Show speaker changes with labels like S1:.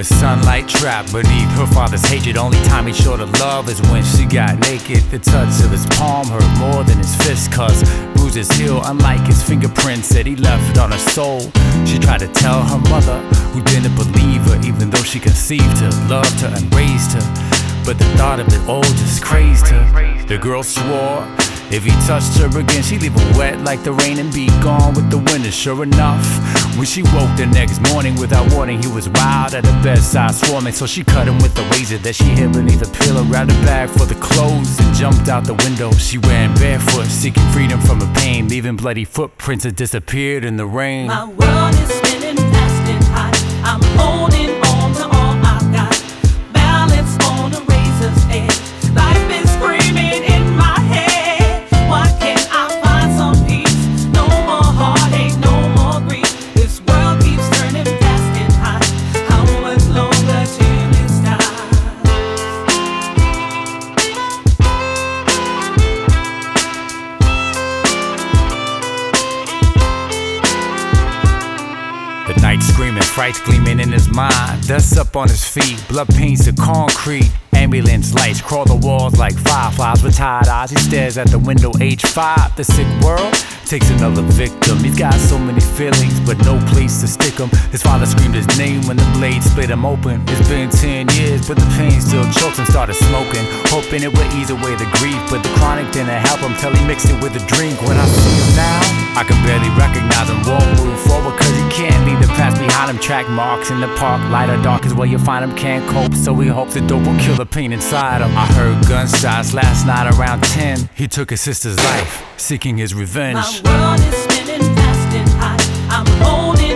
S1: with sunlight trapped beneath her father's hatred. Only time he showed her love is when she got naked. The touch of his palm hurt more than his fist, cause bruises heal unlike his fingerprints that he left on her soul. She tried to tell her mother, who didn't believe her, even though she conceived her, loved her and raised her. But the thought of it all just crazed her. The girl swore if he touched her again, she'd leave her wet like the rain and be gone with the wind. And sure enough, when she woke the next morning without warning, he was wild at her bedside swarming. So she cut him with the razor that she hid beneath a pillow, grabbed a bag for the clothes and jumped out the window. She ran barefoot, seeking freedom from her pain, leaving bloody footprints that disappeared in the rain.
S2: My world is spinning fast and hot. I'm holding on to all I've got. Balance on a razor's edge. Life is screaming in my head. Why can't I find some peace? No more heartache, no more grief. This world keeps turning fast and hot. How much longer till it stops?
S1: The night screaming, frights gleaming in his mind. Dust up on his feet, blood paints the concrete. Ambulance lights crawl the walls like fireflies. With tired eyes, he stares at the window, age 5. The sick world takes another victim. He's got so many feelings, but no place to stick them. His father screamed his name when the blade split him open. It's been 10 years, but the pain still chokes him. Started smoking, hoping it would ease away the grief, but the chronic didn't help him till he mixed it with a drink. When I see him now, I can barely recognize him. Won't move forward cause he can't leave the past behind him. Track marks in the park, light or dark is where you find him. Can't cope, so he hopes the dope will kill the pain inside him. I heard gunshots last night around 10. He took his sister's life, seeking his revenge.
S2: My world is spinning fast and hot. I'm holding